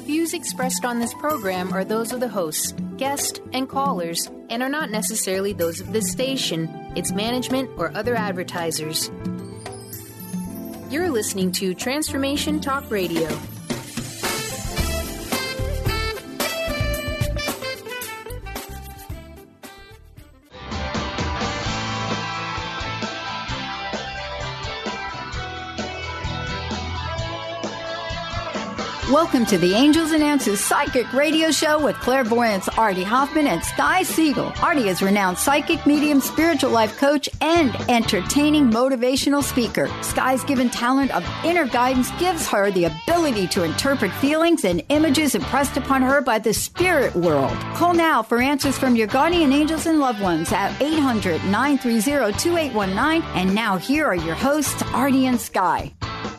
Views expressed on this program are those of the hosts, guests, and callers, and are not necessarily those of this station, its management, or other advertisers. You're listening to Transformation Talk Radio. Welcome to the Angels and Answers Psychic Radio Show with clairvoyants Artie Hoffman and Sky Siegel. Artie is renowned psychic, medium, spiritual life coach, and entertaining motivational speaker. Sky's given talent of inner guidance gives her the ability to interpret feelings and images impressed upon her by the spirit world. Call now for answers from your guardian angels and loved ones at 800-930-2819. And now here are your hosts, Artie and Sky.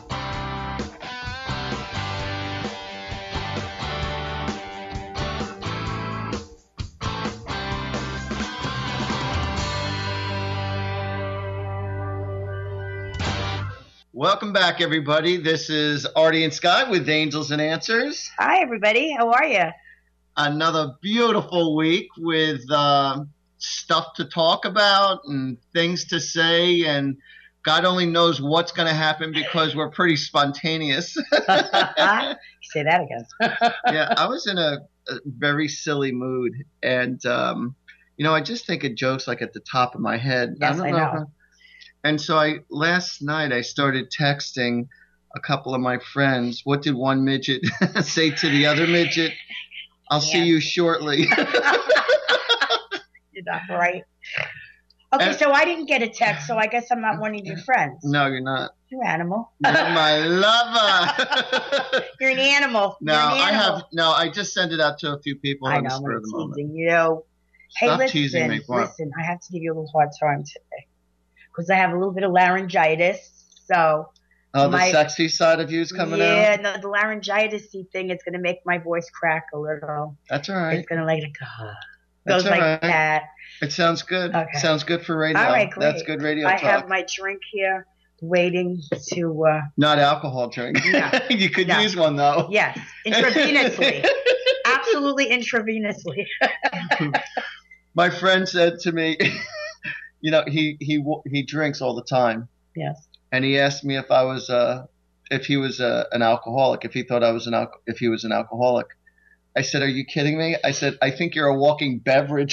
Welcome back, everybody. This is Artie and Sky with Angels and Answers. Hi, everybody. How are you? Another beautiful week with stuff to talk about and things to say, and God only knows what's going to happen because we're pretty spontaneous. Say that again. Yeah, I was in a very silly mood, and, I just think of jokes like at the top of my head. Yes, I know. And so last night I started texting a couple of my friends. What did one midget say to the other midget? I'll see you shortly. You're not right. Okay, so I didn't get a text, so I guess I'm not one of your friends. No, you're not. You're an animal. You're my lover. You're an animal. No, I just sent it out to a few people on the spur of the moment. You. Stop teasing me. Listen, I have to give you a little hard time today. Because I have a little bit of laryngitis, so... Oh, the sexy side of you is coming out? Yeah, no, the laryngitis-y thing is going to make my voice crack a little. That's all right. It's going to goes like that. It sounds good. Okay. Sounds good for radio. All right, great. That's good radio talk. I have my drink here waiting to... Not alcohol drink. No. You could use one, though. Yes, intravenously. Absolutely intravenously. My friend said to me... he drinks all the time. Yes. And he asked me if he was an alcoholic, if he thought if he was an alcoholic. I said, "Are you kidding me?" I said, "I think you're a walking beverage."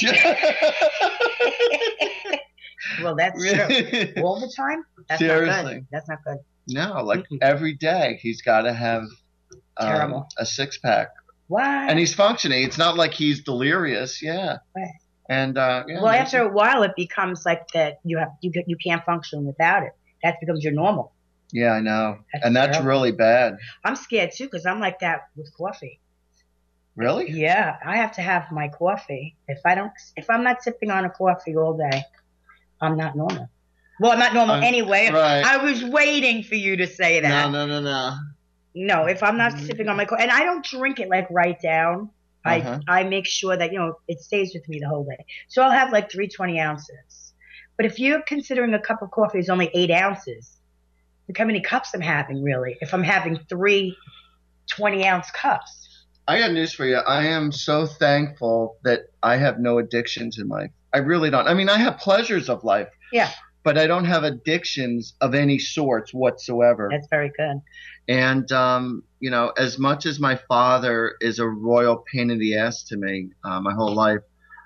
Well, that's true. All the time? That's Seriously. not good. That's not good. No, every day he's got to have a 6-pack. What? And he's functioning. It's not like he's delirious. Yeah. Right. And well, after a while, it becomes like that. You can't function without it. That becomes your normal. Yeah, I know, that's really bad. I'm scared too because I'm like that with coffee. Really? Yeah, I have to have my coffee. If I'm not sipping on a coffee all day, I'm not normal. Well, I'm not normal anyway. Right. I was waiting for you to say that. No. No, if I'm not sipping on my coffee, and I don't drink it like right down. I make sure that, it stays with me the whole day. So I'll have like 320 ounces. But if you're considering a cup of coffee is only 8 ounces, look how many cups I'm having, really, if I'm having 3 20-ounce cups. I got news for you. I am so thankful that I have no addictions in life. I really don't. I mean, I have pleasures of life. Yeah. But I don't have addictions of any sorts whatsoever. That's very good. And, as much as my father is a royal pain in the ass to me my whole life,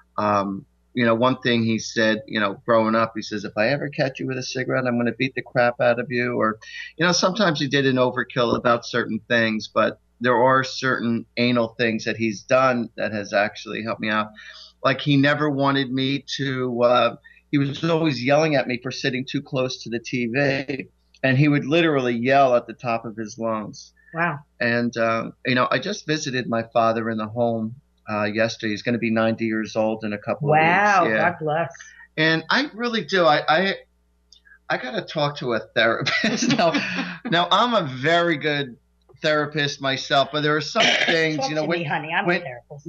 one thing he said, growing up, he says, if I ever catch you with a cigarette, I'm going to beat the crap out of you. Or, sometimes he did an overkill about certain things, but there are certain anal things that he's done that has actually helped me out. Like he never wanted me to he was always yelling at me for sitting too close to the TV. And he would literally yell at the top of his lungs. Wow. And, I just visited my father in the home yesterday. He's going to be 90 years old in a couple of weeks. Wow. Yeah. God bless. And I really do. I got to talk to a therapist. Now, I'm a very good therapist myself, but there are some things, talk to me, honey. I'm a therapist.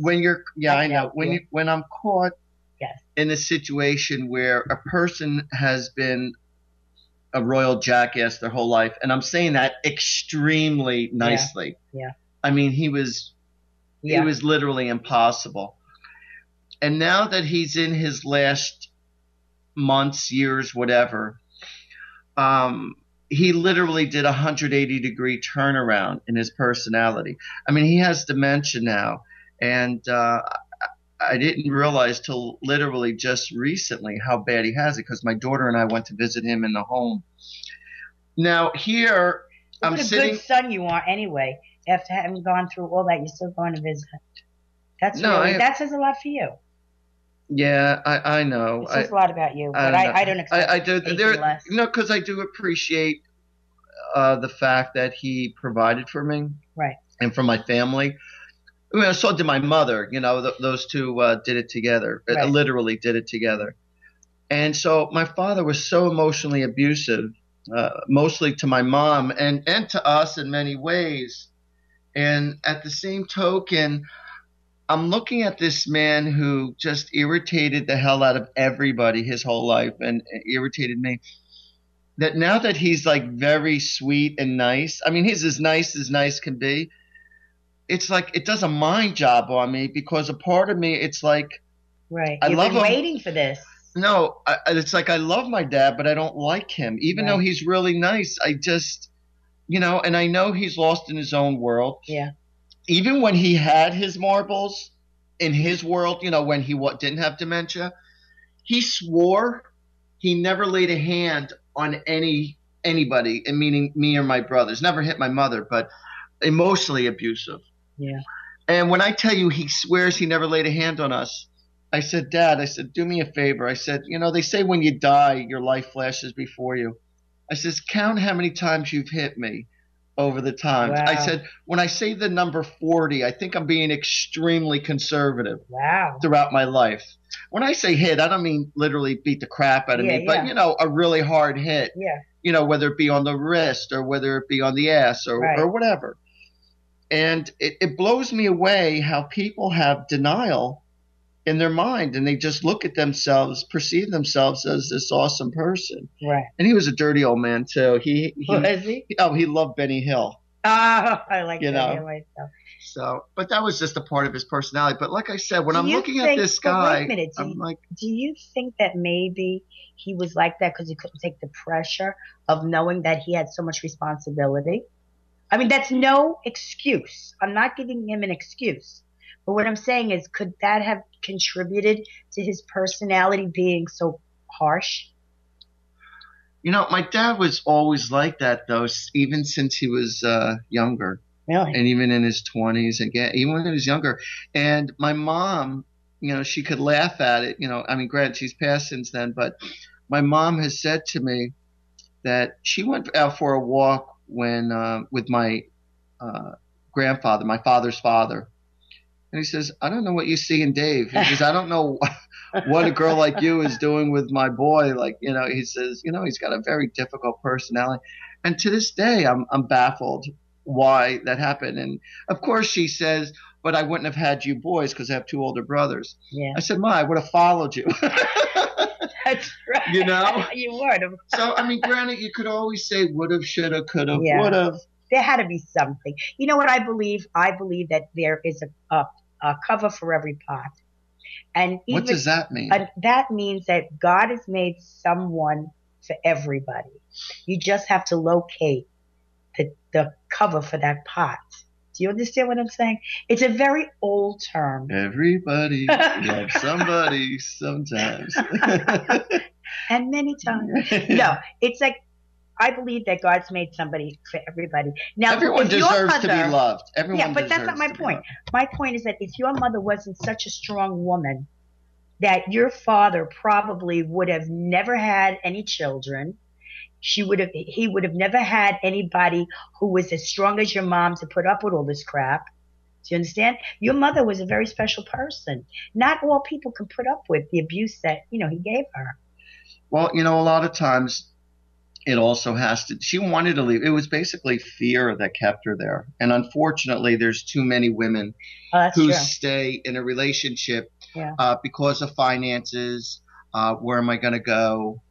When I'm caught yes. in a situation where a person has been a royal jackass their whole life, and I'm saying that extremely nicely. Yeah. I mean, he was It was literally impossible. And now that he's in his last months, years, whatever, he literally did a 180-degree turnaround in his personality. I mean, he has dementia now, and I didn't realize till literally just recently how bad he has it, because my daughter and I went to visit him in the home. Now here, I'm sitting. What a good son you are, anyway. After having gone through all that, you're still going to visit. That says a lot for you. Yeah, I know. It says a lot about you, but I don't expect I do. less. No, because I do appreciate the fact that he provided for me, right, and for my family. I mean, so did my mother. You know, those two did it together. Right. Literally did it together. And so my father was so emotionally abusive, mostly to my mom and to us in many ways. And at the same token, I'm looking at this man who just irritated the hell out of everybody his whole life, and irritated me. That now that he's like very sweet and nice, I mean, he's as nice can be. It's like it does a mind job on me, because a part of me, it's like, right, you've been waiting for this. No, it's like I love my dad, but I don't like him, even though he's really nice. I just, and I know he's lost in his own world. Yeah. Even when he had his marbles in his world, when he didn't have dementia, he swore he never laid a hand on anybody, and meaning me or my brothers. Never hit my mother, but emotionally abusive. Yeah. And when I tell you he swears he never laid a hand on us, I said, Dad, do me a favor. I said, they say when you die, your life flashes before you. I says, count how many times you've hit me over the times. Wow. I said, when I say the number 40, I think I'm being extremely conservative. Wow. Throughout my life. When I say hit, I don't mean literally beat the crap out of me, but, a really hard hit. Yeah. Whether it be on the wrist or whether it be on the ass or whatever. And it blows me away how people have denial in their mind, and they just look at themselves, perceive themselves as this awesome person. Right. And he was a dirty old man too. Was he? Oh, he loved Benny Hill. Oh, I like Benny Hill myself. So, but that was just a part of his personality. But like I said, when I'm looking at this guy, wait a minute, I'm like, do you think that maybe he was like that because he couldn't take the pressure of knowing that he had so much responsibility? I mean, that's no excuse. I'm not giving him an excuse. But what I'm saying is, could that have contributed to his personality being so harsh? My dad was always like that, though, even since he was younger. Really? And even in his 20s, again, even when he was younger. And my mom, she could laugh at it. I mean, granted, she's passed since then, but my mom has said to me that she went out for a walk with my grandfather, my father's father. And he says, I don't know what you see in Dave. He says, I don't know what a girl like you is doing with my boy. Like, he says, he's got a very difficult personality. And to this day, I'm baffled why that happened. And of course she says, but I wouldn't have had you boys because I have two older brothers. Yeah. I said, Ma, I would have followed you. That's right. You would have. So, I mean, granted, you could always say would have, should have, could have, would have. There had to be something. You know what I believe? I believe that there is a cover for every pot. And what does that mean? That means that God has made someone for everybody. You just have to locate the cover for that pot. Do you understand what I'm saying? It's a very old term. Everybody loves somebody sometimes. And many times. No, it's like, I believe that God's made somebody for everybody. Now, everyone deserves to be loved. But that's not my point. My point is that if your mother wasn't such a strong woman, that your father probably would have never had any children. He would have never had anybody who was as strong as your mom to put up with all this crap. Do you understand? Your mother was a very special person. Not all people can put up with the abuse that, he gave her. Well, a lot of times it also she wanted to leave. It was basically fear that kept her there. And unfortunately, there's too many women who stay in a relationship because of finances. Where am I going to go?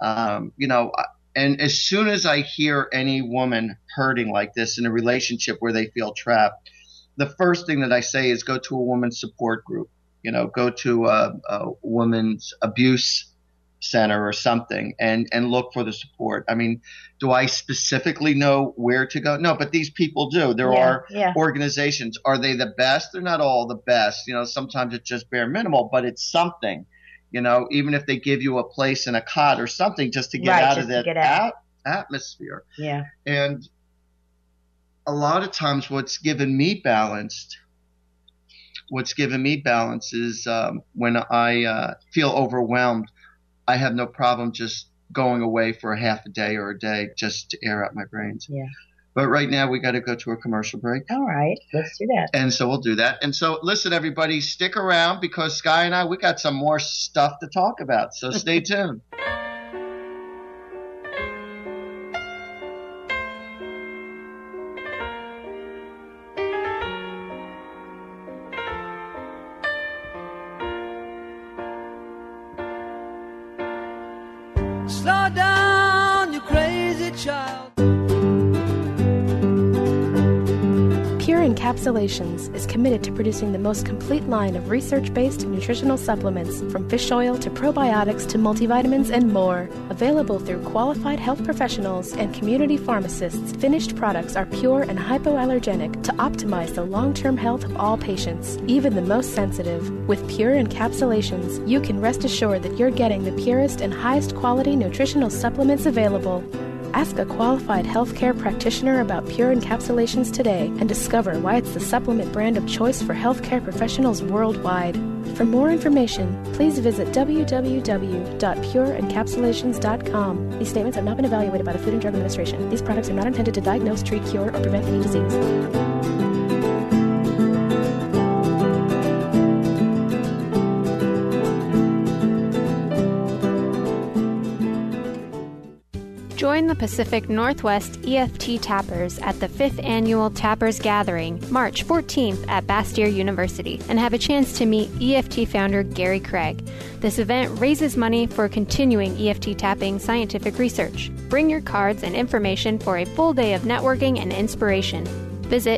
And as soon as I hear any woman hurting like this in a relationship where they feel trapped, the first thing that I say is go to a women's support group. Go to a women's abuse center or something and look for the support. I mean, do I specifically know where to go? No, but these people do. There are organizations. Are they the best? They're not all the best. Sometimes it's just bare minimal, but it's something. Even if they give you a place in a cot or something just to get out of that atmosphere. Yeah. And a lot of times what's given me balance is when I feel overwhelmed, I have no problem just going away for a half a day or a day just to air out my brains. Yeah. But right now we got to go to a commercial break. All right, let's do that. And so we'll do that. And so listen, everybody, stick around because Sky and we got some more stuff to talk about. So stay tuned. Slow down, you crazy child. Pure Encapsulations is committed to producing the most complete line of research-based nutritional supplements, from fish oil to probiotics to multivitamins and more. Available through qualified health professionals and community pharmacists, finished products are pure and hypoallergenic to optimize the long-term health of all patients, even the most sensitive. With Pure Encapsulations, you can rest assured that you're getting the purest and highest quality nutritional supplements available. Ask a qualified healthcare practitioner about Pure Encapsulations today and discover why it's the supplement brand of choice for healthcare professionals worldwide. For more information, please visit www.pureencapsulations.com. These statements have not been evaluated by the Food and Drug Administration. These products are not intended to diagnose, treat, cure, or prevent any disease. Join the Pacific Northwest EFT Tappers at the 5th Annual Tappers Gathering, March 14th at Bastyr University, and have a chance to meet EFT founder Gary Craig. This event raises money for continuing EFT tapping scientific research. Bring your cards and information for a full day of networking and inspiration. Visit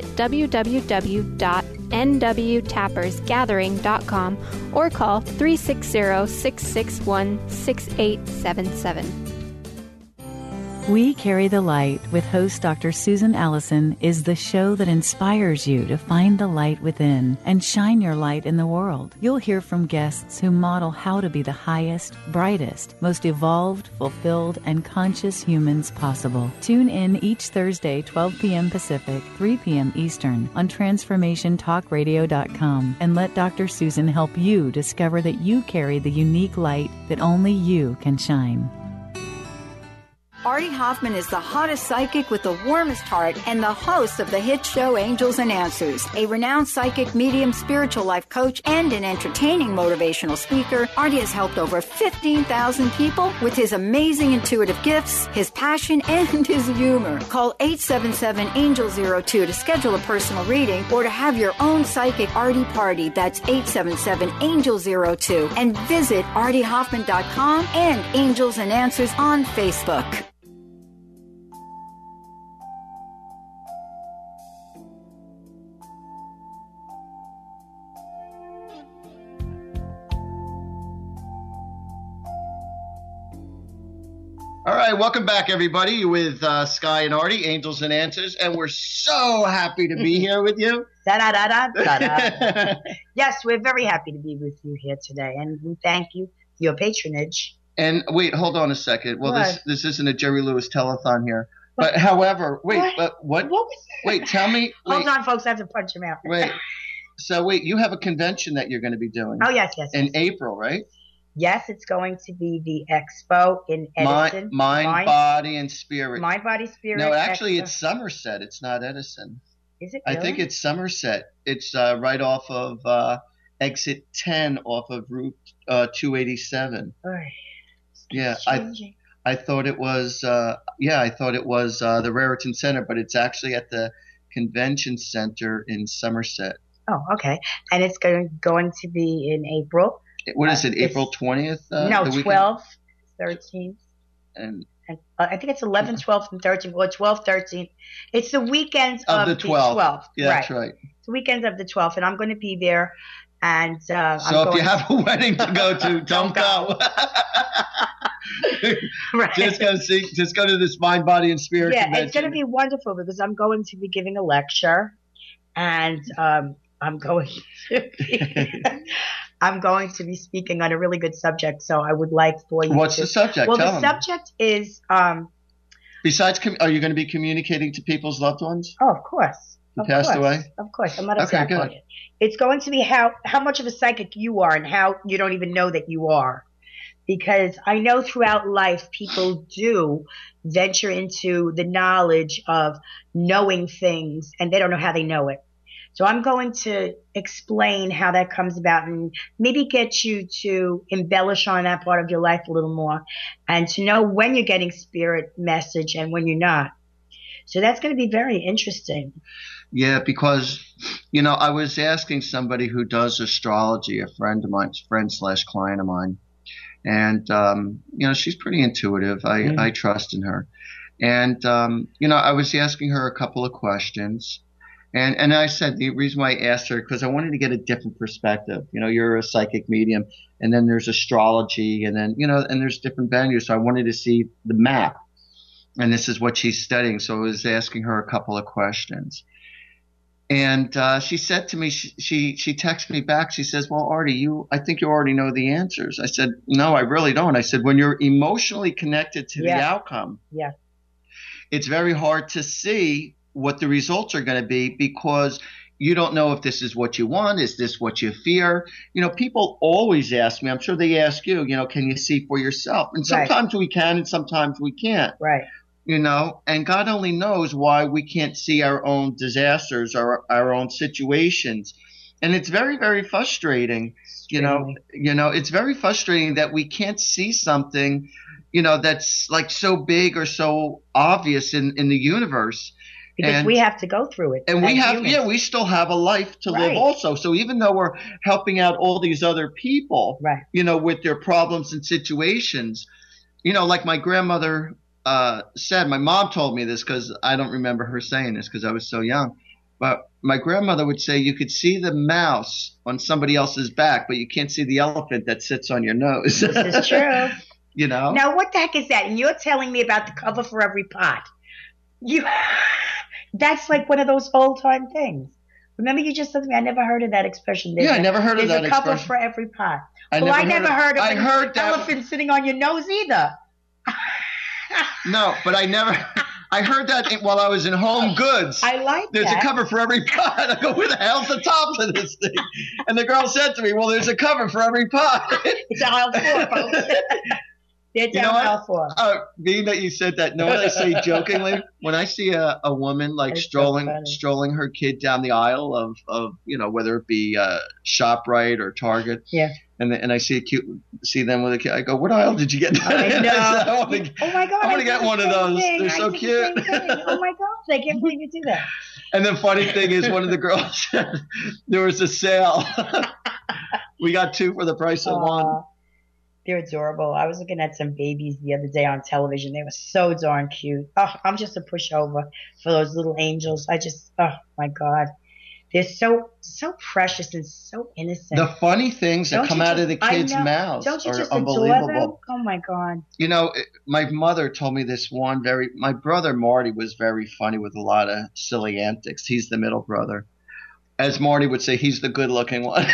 www.nwtappersgathering.com or call 360-661-6877. We Carry the Light with host Dr. Susan Allison is the show that inspires you to find the light within and shine your light in the world. You'll hear from guests who model how to be the highest, brightest, most evolved, fulfilled, and conscious humans possible. Tune in each Thursday, 12 p.m. Pacific, 3 p.m. Eastern on TransformationTalkRadio.com and let Dr. Susan help you discover that you carry the unique light that only you can shine. Artie Hoffman is the hottest psychic with the warmest heart and the host of the hit show Angels and Answers. A renowned psychic, medium, spiritual life coach, and an entertaining motivational speaker, Artie has helped over 15,000 people with his amazing intuitive gifts, his passion, and his humor. Call 877-ANGEL-02 to schedule a personal reading or to have your own psychic Artie party. That's 877-ANGEL-02. And visit ArtieHoffman.com and Angels and Answers on Facebook. All right, welcome back, everybody, with Sky and Artie, Angels and Answers, and we're so happy to be here with you. Da-da-da-da-da-da. Yes, we're very happy to be with you here today, and we thank you for your patronage. And wait, hold on a second. Well, this isn't a Jerry Lewis telethon here. But however, wait, but what was that? Wait, tell me. Hold on, folks, I have to punch him out. Wait, so you have a convention that you're going to be doing. Oh, yes. In April, right? Yes, it's going to be the expo in Edison. Mind, Body, and Spirit. Mind, Body, Spirit. No, actually, it's Somerset. It's not Edison. Is it really? I think it's Somerset. It's right off of exit 10 off of Route 287. Yeah, I thought it was the Raritan Center, but it's actually at the Convention Center in Somerset. Oh, okay. And it's going to be in April. What is it, April 20th? No, 12th, 13th. And I think it's 11th, 12th, and 13th. Well, 12th, 13th. It's the weekend of the 12th. Yeah, right. That's right. the weekend of the 12th, and I'm going to be there. And so if you have a wedding to go to, don't go. Right. Just go to this Mind, Body, and Spirit convention. It's going to be wonderful because I'm going to be giving a lecture, and I'm going to be speaking on a really good subject. So I would like for you. What's the subject? Well, Tell the them. subject is. Besides, are you going to be communicating to people's loved ones? Oh, of course. Who passed away? Of course. I'm not a Okay, good. It's going to be how much of a psychic you are and how you don't even know that you are. Because I know throughout life people do venture into the knowledge of knowing things and they don't know how they know it. So I'm going to explain how that comes about and maybe get you to embellish on that part of your life a little more and to know when you're getting spirit message and when you're not. So that's going to be very interesting. Yeah, because, I was asking somebody who does astrology, a friend of mine, friend/client of mine. And, she's pretty intuitive. I trust in her. And, I was asking her a couple of questions. And I said the reason why I asked her, because I wanted to get a different perspective. You're a psychic medium, and then there's astrology, and then, and there's different venues. So I wanted to see the map. And this is what she's studying. So I was asking her a couple of questions. And she said to me, she texted me back. She says, well, Artie, I think you already know the answers. I said, no, I really don't. I said, when you're emotionally connected to the outcome, it's very hard to see what the results are going to be because you don't know if this is what you want. Is this what you fear? People always ask me, I'm sure they ask you, can you see for yourself? And sometimes we can and sometimes we can't. Right. And God only knows why we can't see our own disasters or our own situations. And it's very, very frustrating. It's very frustrating that we can't see something, that's like so big or so obvious in the universe. Because we have to go through it. And we still have a life to live also. So even though we're helping out all these other people, with their problems and situations, like my grandmother said, my mom told me this because I don't remember her saying this because I was so young. But my grandmother would say you could see the mouse on somebody else's back, but you can't see the elephant that sits on your nose. This is true. Now, what the heck is that? And you're telling me about the cover for every pot. That's like one of those old-time things. Remember you just said to me, I never heard of that expression. I never heard of that expression. There's a cover for every pot. I never heard of an elephant sitting on your nose either. No, but I heard that while I was in Home Goods. I like There's that. A cover for every pot. I go, where the hell's the top of this thing? And the girl said to me, well, there's a cover for every pot. It's aisle 4, folks. They're down aisle 4. Being that you said that, know what I say jokingly? When I see a woman like strolling her kid down the aisle of whether it be ShopRite or Target. Yeah. And I see them with a kid. I go, what aisle did you get that in? Oh my God! I want to get one of those. They're so cute. Oh my gosh! I can't believe you do that. And the funny thing is, one of the girls said there was a sale. We got 2 for the price of 1. They're adorable. I was looking at some babies the other day on television. They were so darn cute. Oh, I'm just a pushover for those little angels. Oh my God. They're so precious and so innocent. The funny things that come out of the kids' mouths are unbelievable. Oh my God. My mother told me this one my brother Marty was very funny with a lot of silly antics. He's the middle brother. As Marty would say, he's the good looking one.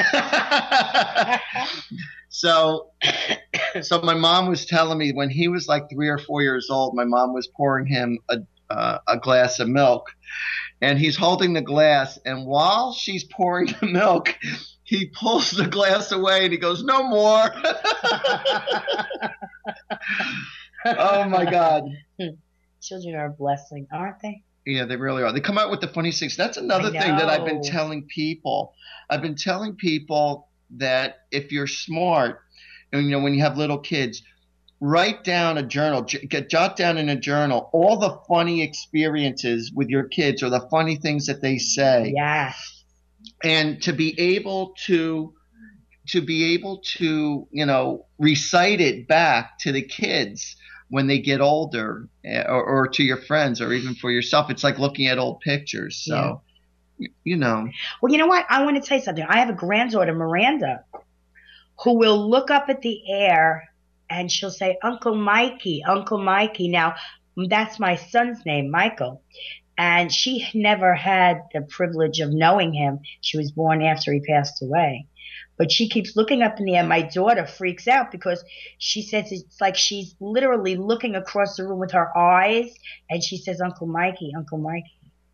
So my mom was telling me when he was like 3 or 4 years old, my mom was pouring him a glass of milk. And he's holding the glass, and while she's pouring the milk, he pulls the glass away, and he goes, no more. Oh, my God. Children are a blessing, aren't they? Yeah, they really are. They come out with the funny things. That's another thing that I've been telling people. I've been telling people that if you're smart, and when you have little kids, write down a journal, jot down in a journal all the funny experiences with your kids or the funny things that they say. Yeah. And to be able to recite it back to the kids when they get older or to your friends or even for yourself. It's like looking at old pictures. So, you know. Well, you know what? I want to tell you something. I have a granddaughter, Miranda, who will look up at the air and she'll say, Uncle Mikey, Uncle Mikey. Now, that's my son's name, Michael. And she never had the privilege of knowing him. She was born after he passed away. But she keeps looking up in the air. My daughter freaks out because she says it's like she's literally looking across the room with her eyes. And she says, Uncle Mikey, Uncle Mikey.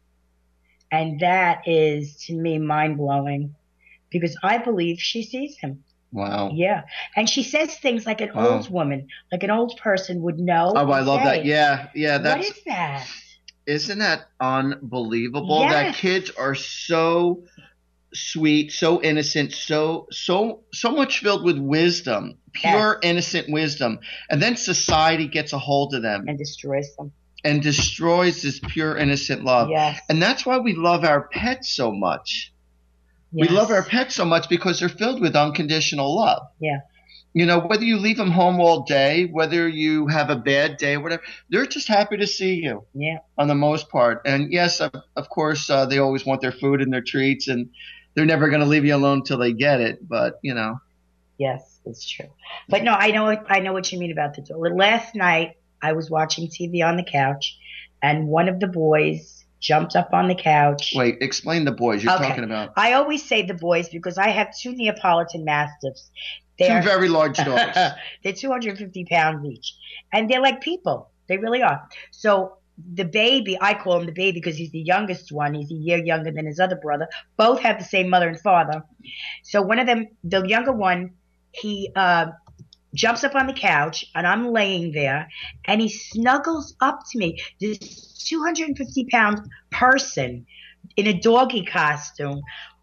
And that is, to me, mind-blowing because I believe she sees him. Wow. Yeah. And she says things like an old woman, like an old person would know. Oh, I love that. Yeah. What is that? Isn't that unbelievable? Yes. That kids are so sweet, so innocent, so much filled with wisdom, pure, innocent wisdom. And then society gets a hold of them. And destroys them. And destroys this pure, innocent love. Yes. And that's why we love our pets so much. Yes. We love our pets so much because they're filled with unconditional love. Yeah. You know, whether you leave them home all day, whether you have a bad day, whatever, they're just happy to see you. Yeah. On the most part. And yes, of course, they always want their food and their treats, and they're never going to leave you alone till they get it. But, you know. Yes, it's true. But no, I know what you mean about the dog. Last night, I was watching TV on the couch, and one of the boys jumped up on the couch. Wait, explain the boys you're talking about. I always say the boys because I have 2 Neapolitan Mastiffs. They're 2 very large dogs. They're 250 pounds each. And they're like people. They really are. So the baby, I call him the baby because he's the youngest one. He's a year younger than his other brother. Both have the same mother and father. So one of them, the younger one, he jumps up on the couch, and I'm laying there, and he snuggles up to me. This 250-pound person in a doggy costume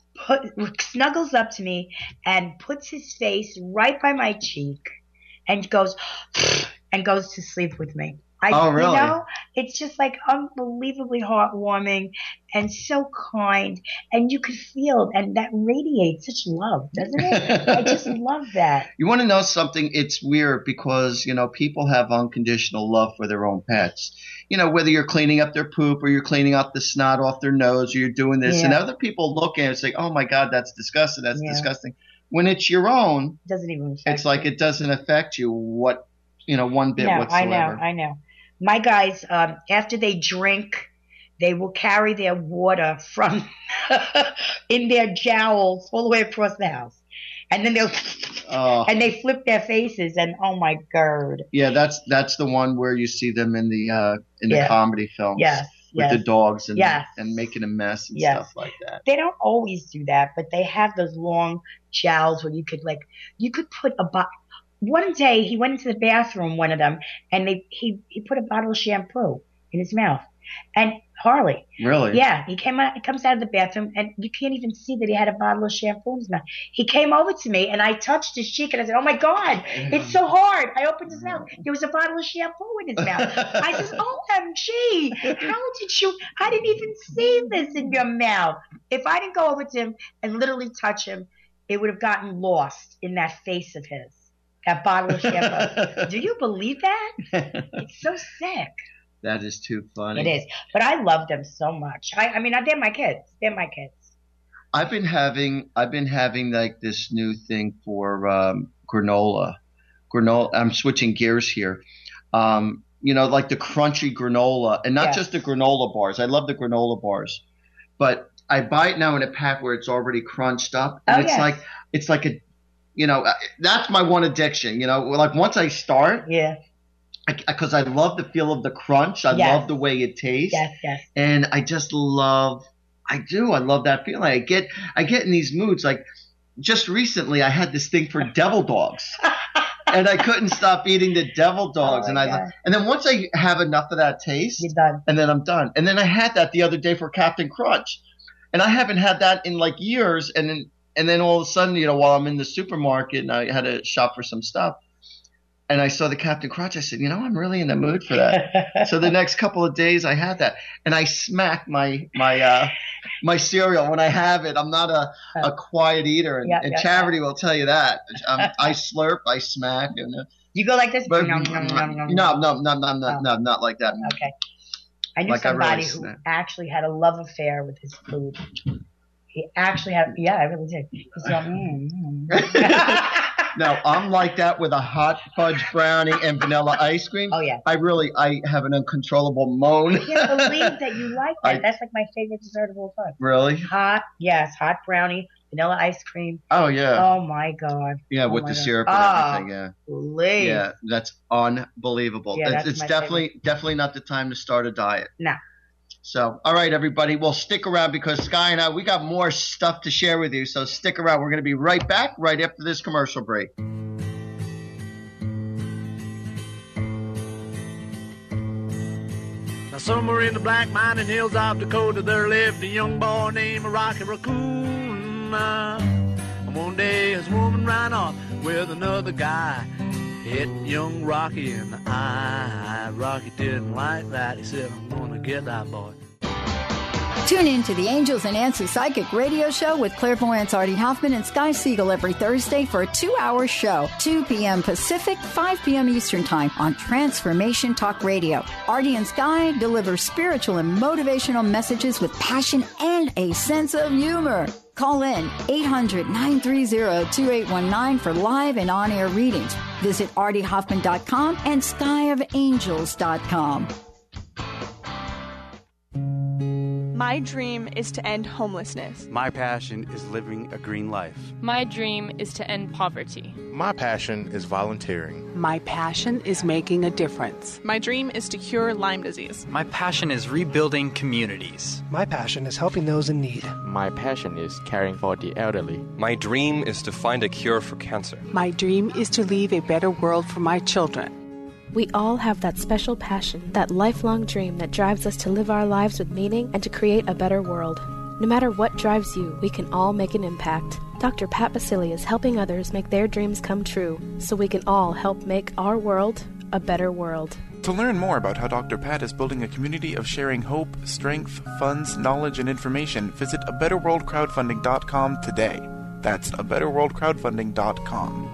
snuggles up to me and puts his face right by my cheek and goes to sleep with me. Oh, really? You know, it's just like unbelievably heartwarming and so kind, and you could feel, and that radiates such love, doesn't it? I just love that. You want to know something? It's weird because, you know, people have unconditional love for their own pets. You know, whether you're cleaning up their poop or you're cleaning up the snot off their nose or you're doing this, and other people look at it and say, oh my God, that's disgusting. That's disgusting. When it's your own, it doesn't even affect it's like it doesn't affect you one bit whatsoever. I know. My guys, after they drink, they will carry their water from in their jowls all the way across the house. And then and they flip their faces, and oh my God. Yeah, that's the one where you see them in the comedy films. Yes. With the dogs and making a mess and stuff like that. They don't always do that, but they have those long jowls where you could put a One day he went into the bathroom, one of them, and he put a bottle of shampoo in his mouth. And Harley. Really? Yeah. He comes out of the bathroom, and you can't even see that he had a bottle of shampoo in his mouth. He came over to me, and I touched his cheek, and I said, oh my God, it's so hard. I opened his mouth. There was a bottle of shampoo in his mouth. I said, OMG, I didn't even see this in your mouth. If I didn't go over to him and literally touch him, it would have gotten lost in that face of his. That bottle of shampoo. Do you believe that? It's so sick. That is too funny. It is. But I love them so much. I mean, they're my kids. They're my kids. I've been having like this new thing for granola. I'm switching gears here. You know, like the crunchy granola, and not just the granola bars. I love the granola bars, but I buy it now in a pack where it's already crunched up, and it's like a, you know, that's my one addiction. You know, like once I start, because I love the feel of the crunch. I love the way it tastes. Yes. And I just love that feeling. I get in these moods. Like just recently I had this thing for devil dogs. And I couldn't stop eating the devil dogs. And then once I have enough of that taste, you're done. And then I'm done. And then I had that the other day for Captain Crunch. And I haven't had that in like years. And then all of a sudden, you know, while I'm in the supermarket and I had to shop for some stuff, and I saw the Captain Crunch, I said, you know, I'm really in the mood for that. So the next couple of days I had that, and I smack my cereal when I have it. I'm not a quiet eater, and Charity will tell you that. I slurp, I smack, and you go like this. But, no, not like that. Okay. I knew somebody who actually had a love affair with his food. He actually had, I really did. He's like, No, I'm like that with a hot fudge brownie and vanilla ice cream. Oh, yeah. I have an uncontrollable moan. I can't believe that you like that. That's like my favorite dessert of all time. Really? Hot brownie, vanilla ice cream. Oh, yeah. Oh, my God. Yeah, with the syrup and everything, yeah. Please. Yeah, that's unbelievable. Yeah, it's definitely not the time to start a diet. No. So, all right, everybody. Well, stick around because Sky and I, we got more stuff to share with you. So stick around. We're going to be right back right after this commercial break. Now somewhere in the black mining hills of Dakota, there lived a young boy named Rocky Raccoon. And one day his woman ran off with another guy, hit young Rocky in the eye. Rocky didn't like that. He said, I'm going to get that boy. Tune in to the Angels and Answers Psychic Radio Show with clairvoyants Artie Hoffman and Sky Siegel every Thursday for a 2-hour show, 2 p.m. Pacific, 5 p.m. Eastern Time on Transformation Talk Radio. Artie and Sky deliver spiritual and motivational messages with passion and a sense of humor. Call in 800-930-2819 for live and on-air readings. Visit artiehoffman.com and skyofangels.com. My dream is to end homelessness. My passion is living a green life. My dream is to end poverty. My passion is volunteering. My passion is making a difference. My dream is to cure Lyme disease. My passion is rebuilding communities. My passion is helping those in need. My passion is caring for the elderly. My dream is to find a cure for cancer. My dream is to leave a better world for my children. We all have that special passion, that lifelong dream that drives us to live our lives with meaning and to create a better world. No matter what drives you, we can all make an impact. Dr. Pat Basili is helping others make their dreams come true, so we can all help make our world a better world. To learn more about how Dr. Pat is building a community of sharing hope, strength, funds, knowledge, and information, visit abetterworldcrowdfunding.com today. That's abetterworldcrowdfunding.com.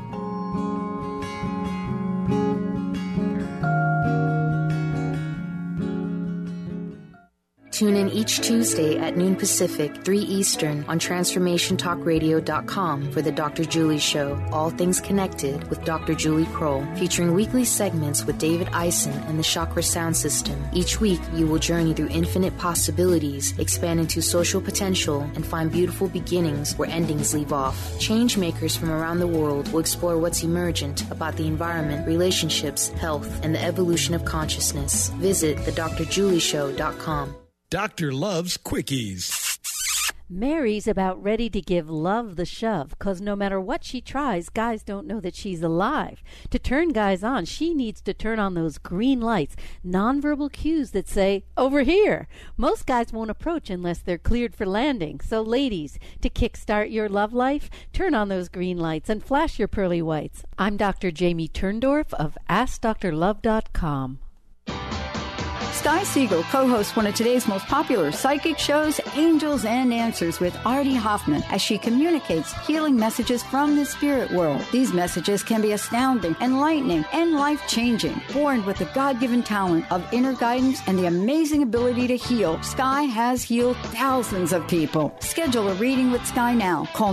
Tune in each Tuesday at noon Pacific, 3 Eastern on TransformationTalkRadio.com for the Dr. Julie Show, All Things Connected with Dr. Julie Kroll, featuring weekly segments with David Eisen and the Chakra Sound System. Each week, you will journey through infinite possibilities, expand into social potential, and find beautiful beginnings where endings leave off. Change makers from around the world will explore what's emergent about the environment, relationships, health, and the evolution of consciousness. Visit thedrjulieshow.com. Doctor loves quickies. Mary's about ready to give love the shove, 'cause no matter what she tries, guys don't know that she's alive. To turn guys on, she needs to turn on those green lights, nonverbal cues that say, over here. Most guys won't approach unless they're cleared for landing. So ladies, to kickstart your love life, turn on those green lights and flash your pearly whites. I'm Dr. Jamie Turndorf of AskDrLove.com. Sky Siegel co-hosts one of today's most popular psychic shows, Angels and Answers with Artie Hoffman, as she communicates healing messages from the spirit world. These messages can be astounding, enlightening, and life-changing. Born with the God-given talent of inner guidance and the amazing ability to heal, Sky has healed thousands of people. Schedule a reading with Sky now. Call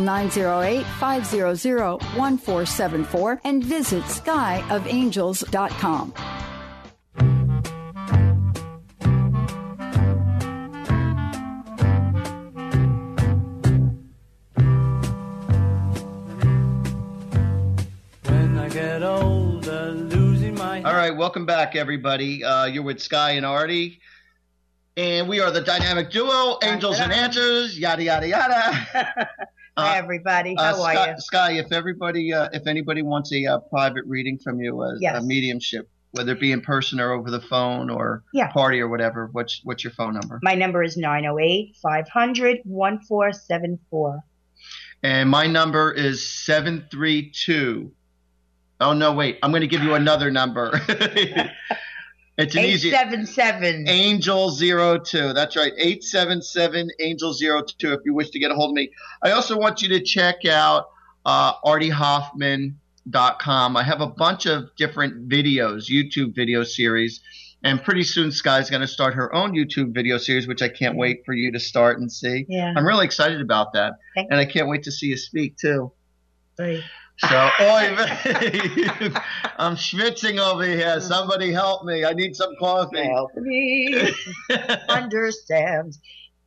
908-500-1474 and visit skyofangels.com. Get older, losing my... All right, welcome back, everybody. You're with Sky and Artie, and we are the dynamic duo, Angels and Answers, yada, yada, yada. Hi, everybody. How are you? Sky, if anybody wants a private reading from you, a mediumship, whether it be in person or over the phone or party or whatever, what's your phone number? My number is 908-500-1474. And my number is 732. Oh, no, wait. I'm going to give you another number. It's an 877 Angel 02. That's right. 877 Angel 02 if you wish to get a hold of me. I also want you to check out ArtieHoffman.com. I have a bunch of different videos, YouTube video series, And pretty soon Sky's going to start her own YouTube video series, which I can't wait for you to start and see. Yeah. I'm really excited about that. Thank and I can't wait to see you speak too. Right. So, I'm schwitzing over here. Somebody help me. I need some coffee. Help me understand.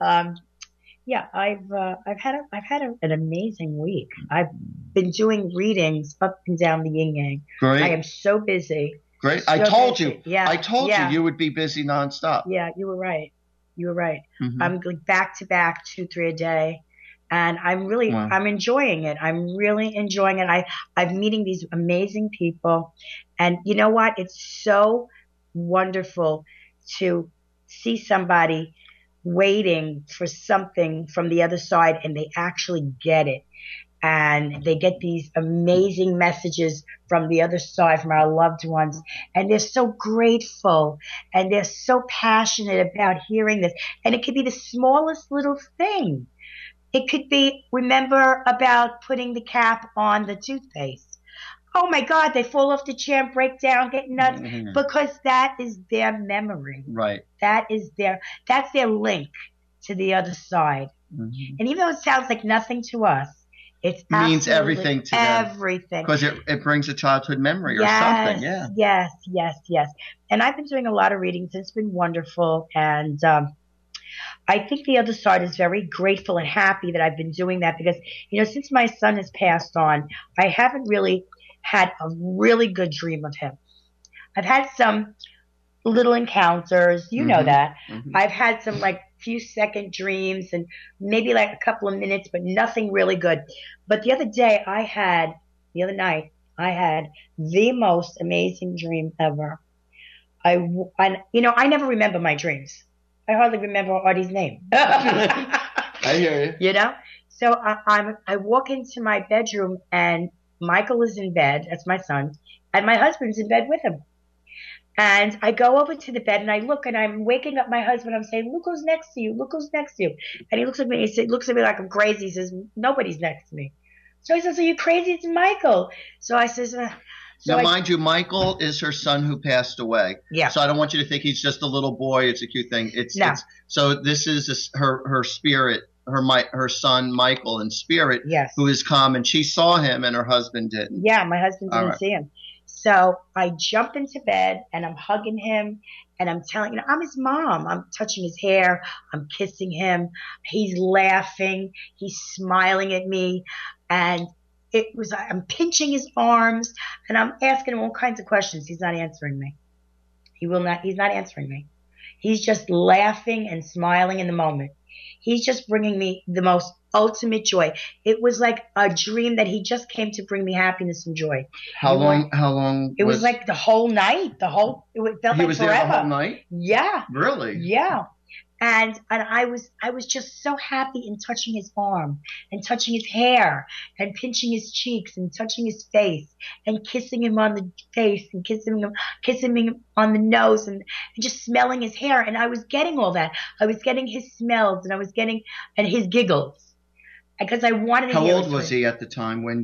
Yeah, I've had an amazing week. I've been doing readings up and down the yin yang. Great. I am so busy. Great. So I told busy. you. Yeah. I told you would be busy nonstop. Yeah, you were right. Mm-hmm. I'm going back to back 2-3 a day. And I'm enjoying it. I'm really enjoying it. I'm meeting these amazing people. And you know what? It's so wonderful to see somebody waiting for something from the other side and they actually get it. And they get these amazing messages from the other side, from our loved ones. And they're so grateful and they're so passionate about hearing this. And it could be the smallest little thing. It could be, remember about putting the cap on the toothpaste. Oh my God, they fall off the chair and break down, get nuts, because that is their memory. Right. That's their link to the other side. Mm-hmm. And even though it sounds like nothing to us, it means everything to them. Everything. Because it brings a childhood memory or something. Yeah. Yes. And I've been doing a lot of readings. It's been wonderful. And, I think the other side is very grateful and happy that I've been doing that because, since my son has passed on, I haven't really had a really good dream of him. I've had some little encounters, know that. Mm-hmm. I've had some few second dreams and maybe a couple of minutes, but nothing really good. But the other night, I had the most amazing dream ever. I never remember my dreams. I hardly remember Artie's name. I hear you. So I walk into my bedroom and Michael is in bed. That's my son. And my husband's in bed with him. And I go over to the bed and I look and I'm waking up my husband. I'm saying, look who's next to you. Look who's next to you. And he looks at me. He looks at me like I'm crazy. He says, nobody's next to me. So he says, are you crazy? It's Michael. So I says, mind you, Michael is her son who passed away. Yeah. So I don't want you to think he's just a little boy. It's a cute thing. So this is her spirit, her son Michael in spirit, yes, who is come, and she saw him and her husband didn't. Yeah, my husband didn't see him. So I jump into bed and I'm hugging him and I'm telling I'm his mom. I'm touching his hair. I'm kissing him. He's laughing. He's smiling at me, and I'm pinching his arms and I'm asking him all kinds of questions. He's not answering me. He's not answering me. He's just laughing and smiling in the moment. He's just bringing me the most ultimate joy. It was like a dream that he just came to bring me happiness and joy. How long? It was like the whole night. It felt like forever. He was there the whole night? Yeah. Really? Yeah. And I was just so happy in touching his arm and touching his hair and pinching his cheeks and touching his face and kissing him on the face and kissing him on the nose and just smelling his hair. And I was getting all that. I was getting his smells and I was getting his giggles because I wanted to hear. How old was he at the time when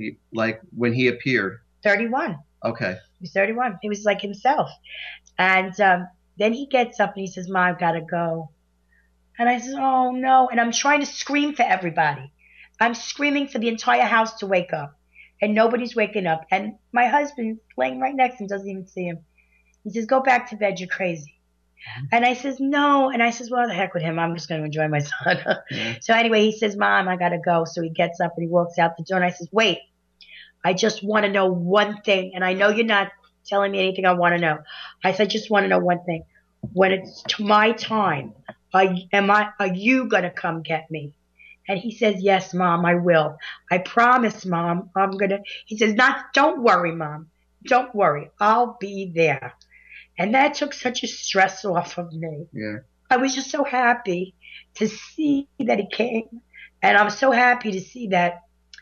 he appeared? 31. Okay. He was 31. He was like himself. And then he gets up and he says, "Ma, I've got to go." And I said, oh, no. And I'm trying to scream for everybody. I'm screaming for the entire house to wake up. And nobody's waking up. And my husband's laying right next to him, doesn't even see him. He says, go back to bed. You're crazy. And I says, no. And I says, well, the heck with him. I'm just going to enjoy my son. So anyway, he says, Mom, I got to go. So he gets up and he walks out the door. And I says, wait, I just want to know one thing. And I know you're not telling me anything I want to know. I said, I just want to know one thing. When it's my time, are you going to come get me? And he says, yes, Mom, I will. I promise, Mom, he says, don't worry, Mom. Don't worry. I'll be there. And that took such a stress off of me. Yeah. I was just so happy to see that he came. And I'm so happy to see that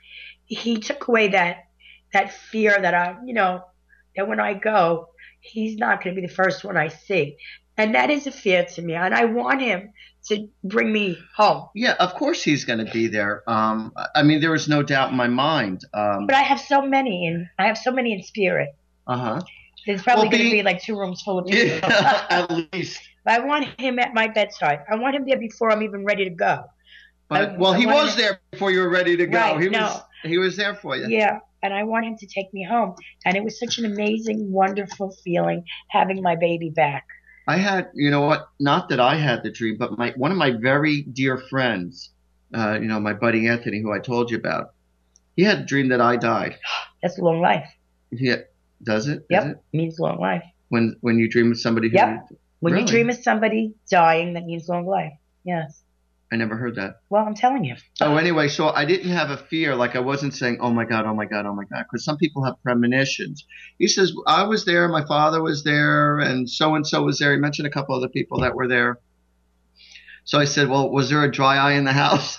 he took away that fear that that when I go, he's not going to be the first one I see. And that is a fear to me. And I want him to bring me home. Yeah, of course he's going to be there. There is no doubt in my mind. But I have so many in spirit. Uh-huh. There's probably going to be like 2 rooms full of people. Yeah, at least. But I want him at my bedside. I want him there before I'm even ready to go. But, he was there before you were ready to go. Right, he was there for you. Yeah, and I want him to take me home. And it was such an amazing, wonderful feeling having my baby back. I had, you know what, not that I had the dream, but one of my very dear friends, my buddy Anthony, who I told you about, he had a dream that I died. That's a long life. Yeah. Does it? Yep. Is it? Means long life. When you dream of somebody who... Yep. When really? you dream of somebody dying, that means long life. Yes. I never heard that. Well, I'm telling you. Oh, anyway, so I didn't have a fear. Like I wasn't saying, oh my God, oh my God, oh my God. Because some people have premonitions. He says, I was there, my father was there, and so was there. He mentioned a couple other people that were there. So I said, well, was there a dry eye in the house?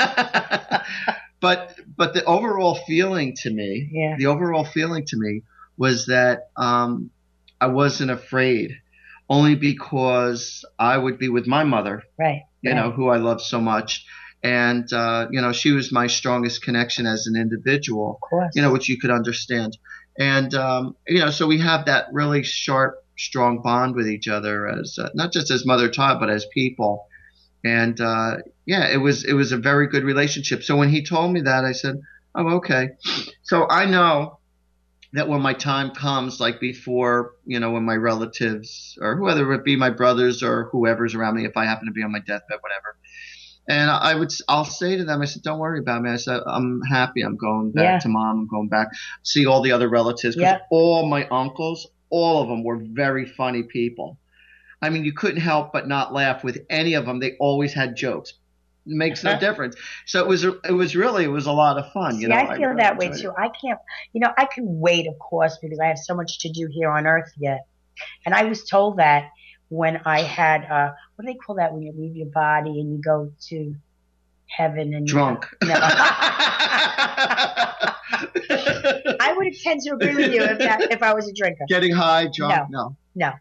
But the overall feeling to me, was that I wasn't afraid, only because I would be with my mother, right? You know, who I love so much, and she was my strongest connection as an individual, of course. Which you could understand, and so we have that really sharp, strong bond with each other as not just as mother-child, but as people. And it was a very good relationship. So when he told me that, I said, oh, okay. So I know that when my time comes, like before, when my relatives or whoever it be, my brothers or whoever's around me, if I happen to be on my deathbed, whatever. And I'll say to them, I said, don't worry about me. I said, I'm happy. I'm going back to mom. I'm going back, see all the other relatives. Because all my uncles, all of them were very funny people. I mean, you couldn't help but not laugh with any of them. They always had jokes. It makes no difference. So it was a lot of fun. See, I feel that way too. I can't, I can wait, of course, because I have so much to do here on earth yet. And I was told that when I had, what do they call that when you leave your body and you go to heaven and drunk. I would tend to agree with you if I was a drinker. Getting high, drunk? No.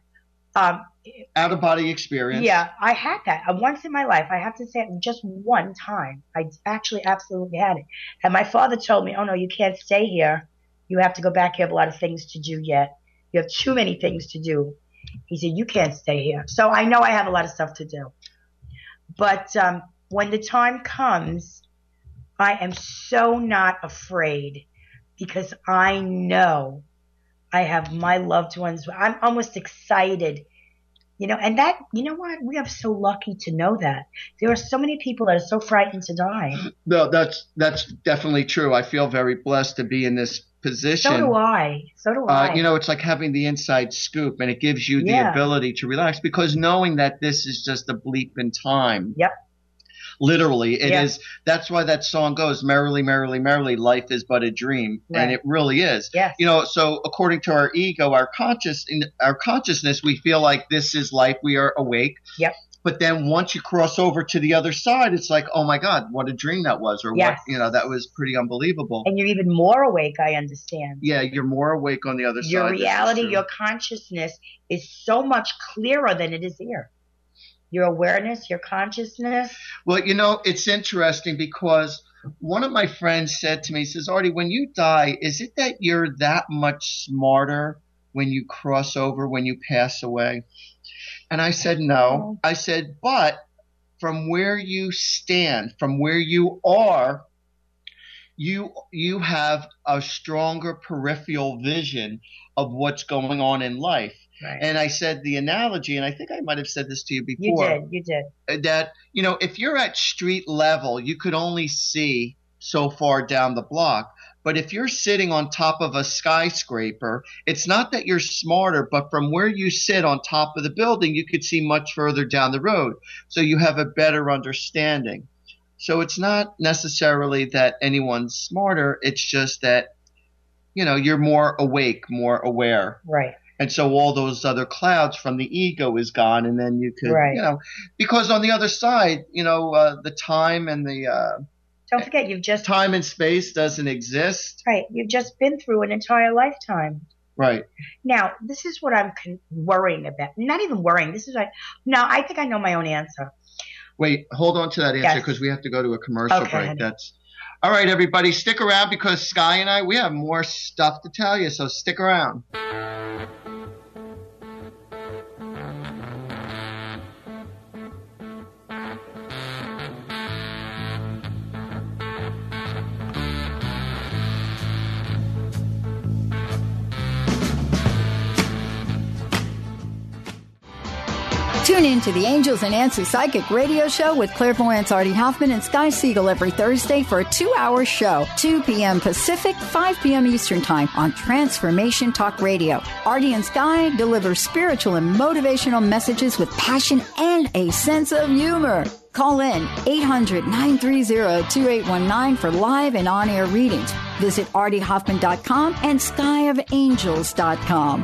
Out of body experience. Yeah, I had that once in my life. I have to say, just one time, I actually absolutely had it. And my father told me, "Oh no, you can't stay here. You have to go back. You have a lot of things to do yet. You have too many things to do." He said, "You can't stay here." So I know I have a lot of stuff to do. But when the time comes, I am so not afraid because I know I have my loved ones. I'm almost excited. And that, what? We are so lucky to know that. There are so many people that are so frightened to die. No, that's definitely true. I feel very blessed to be in this position. So do I. It's like having the inside scoop, and it gives you the ability to relax because knowing that this is just a bleep in time. Yep. Literally, it is. That's why that song goes, merrily, merrily, merrily, life is but a dream. Right. And it really is. Yes. So according to our ego, our consciousness, we feel like this is life. We are awake. Yep. But then once you cross over to the other side, it's like, oh my God, what a dream that was. Or what, that was pretty unbelievable. And you're even more awake, I understand. Yeah, you're more awake on the other side. Your reality, your consciousness is so much clearer than it is here. Your awareness, your consciousness. Well, it's interesting because one of my friends said to me, he says, Artie, when you die, is it that you're that much smarter when you cross over, when you pass away? And I said, no. I said, but from where you stand, from where you are, you have a stronger peripheral vision of what's going on in life. Right. And I said the analogy, and I think I might have said this to you before. You did. That, if you're at street level, you could only see so far down the block. But if you're sitting on top of a skyscraper, it's not that you're smarter, but from where you sit on top of the building, you could see much further down the road. So you have a better understanding. So it's not necessarily that anyone's smarter. It's just that, you're more awake, more aware. Right. And so all those other clouds from the ego is gone, and then you could, because on the other side, the time and the don't forget, you've just time and space doesn't exist. Right, you've just been through an entire lifetime. Right. Now, this is what I'm worrying about. Not even worrying. This is no, I think I know my own answer. Wait, hold on to that answer because we have to go to a commercial break. Honey. That's all right, everybody. Stick around because Sky and I, we have more stuff to tell you, so stick around. Tune in to the Angels and Answers Psychic Radio Show with clairvoyants Artie Hoffman and Sky Siegel every Thursday for a 2-hour show, 2 p.m. Pacific, 5 p.m. Eastern Time on Transformation Talk Radio. Artie and Sky deliver spiritual and motivational messages with passion and a sense of humor. Call in 800-930-2819 for live and on-air readings. Visit artiehoffman.com and skyofangels.com.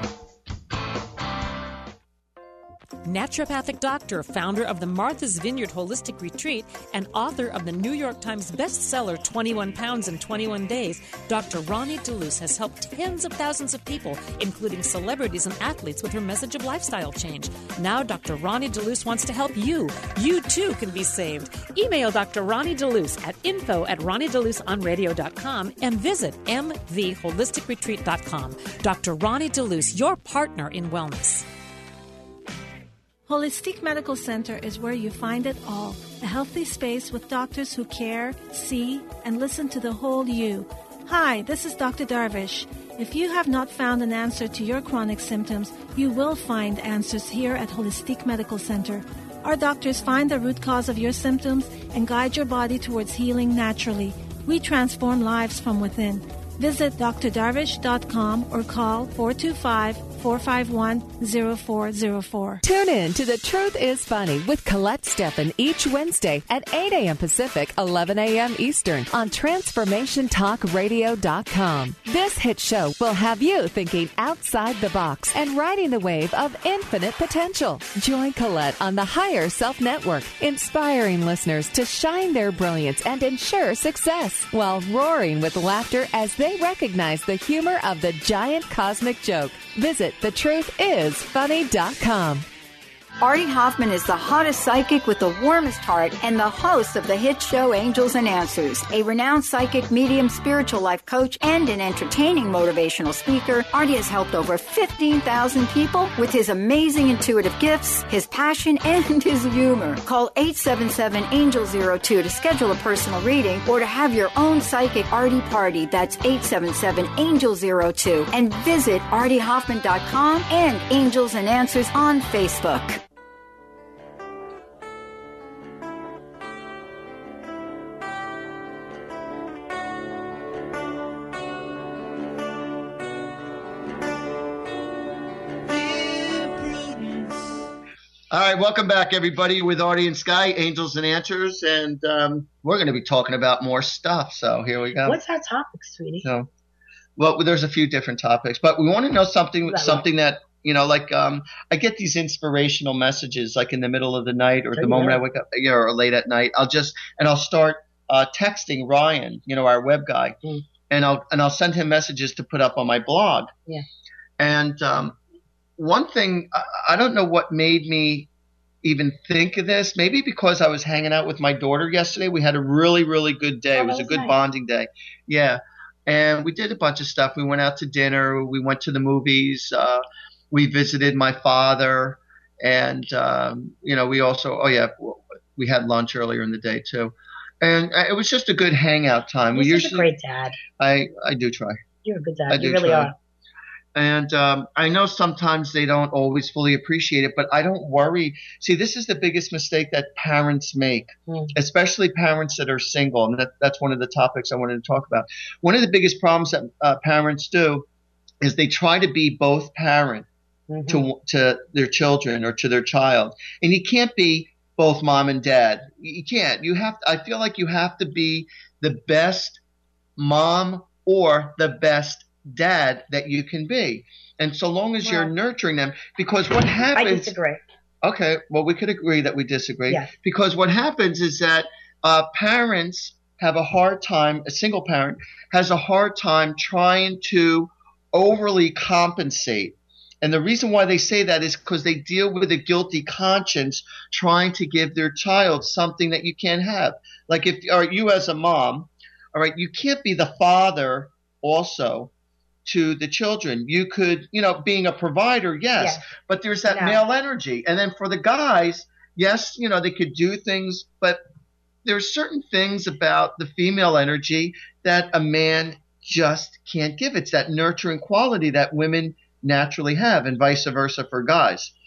Naturopathic doctor, founder of the Martha's Vineyard Holistic Retreat, and author of the New York Times bestseller 21 Pounds in 21 Days, Dr. Ronnie DeLuce has helped tens of thousands of people, including celebrities and athletes, with her message of lifestyle change. Now Dr. Ronnie DeLuce wants to help you. You too can be saved. Email Dr. Ronnie DeLuce at info@ronniedeluceonradio.com and visit mvholisticretreat.com. Dr. Ronnie DeLuce, your partner in wellness. Holistic Medical Center is where you find it all. A healthy space with doctors who care, see, and listen to the whole you. Hi, this is Dr. Darvish. If you have not found an answer to your chronic symptoms, you will find answers here at Holistic Medical Center. Our doctors find the root cause of your symptoms and guide your body towards healing naturally. We transform lives from within. Visit drdarvish.com or call 425-451-0404. Tune in to The Truth is Funny with Colette Steffen each Wednesday at 8 a.m. Pacific, 11 a.m. Eastern on TransformationTalkRadio.com. This hit show will have you thinking outside the box and riding the wave of infinite potential. Join Colette on the Higher Self Network, inspiring listeners to shine their brilliance and ensure success while roaring with laughter as they recognize the humor of the giant cosmic joke. Visit thetruthисfunny.com. Artie Hoffman is the hottest psychic with the warmest heart and the host of the hit show Angels and Answers. A renowned psychic, medium, spiritual life coach, and an entertaining motivational speaker, Artie has helped over 15,000 people with his amazing intuitive gifts, his passion, and his humor. Call 877-ANGEL-02 to schedule a personal reading or to have your own psychic Artie party. That's 877-ANGEL-02. And visit artiehoffman.com and Angels and Answers on Facebook. All right, welcome back, everybody, with Artie and Sky, Angels and Answers, and we're going to be talking about more stuff, so here we go. What's our topic, sweetie? So, well, there's a few different topics, but we want to know something that, you know, like I get these inspirational messages, like in the middle of the night or at the moment I wake up, or late at night. I'll start texting Ryan, you know, our web guy, and I'll send him messages to put up on my blog. Yeah. And one thing, I don't know what made me even think of this. Maybe because I was hanging out with my daughter yesterday. We had a really, really good day. It was a good bonding day. Yeah. And we did a bunch of stuff. We went out to dinner. We went to the movies. We visited my father. And, you know, we also, we had lunch earlier in the day too. And it was just a good hangout time. You're such a great dad. I do try. You're a good dad. You really are. And I know sometimes they don't always fully appreciate it, but I don't worry. See, this is the biggest mistake that parents make, especially parents that are single. And that's one of the topics I wanted to talk about. One of the biggest problems that parents do is they try to be both parent to their children or to their child. And you can't be both mom and dad. You can't. I feel like you have to be the best mom or the best dad that you can be. And so long as you're nurturing them, because what happens— I disagree. Okay, well, we could agree that we disagree. Yes. Because what happens is that parents have a hard time, a single parent has a hard time trying to overly compensate. And the reason why they say that is because they deal with a guilty conscience trying to give their child something that you can't have. Like you as a mom, all right, you can't be the father also to the children. You could, you know, being a provider, yes. But there's that male energy. And then for the guys, yes, you know, they could do things, but there's certain things about the female energy that a man just can't give. It's that nurturing quality that women naturally have, and vice versa for guys.